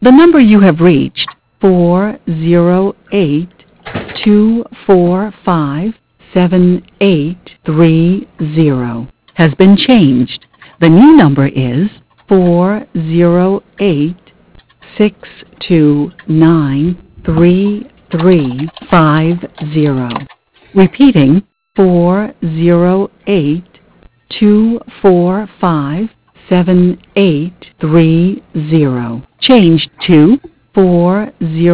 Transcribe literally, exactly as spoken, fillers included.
The number you have reached, four zero eight, two four five, seven eight three zero, has been changed. The new number is four zero eight, six two nine, three three five zero. Repeating, four zero eight, two four five, seven eight three zero. Changed to four zero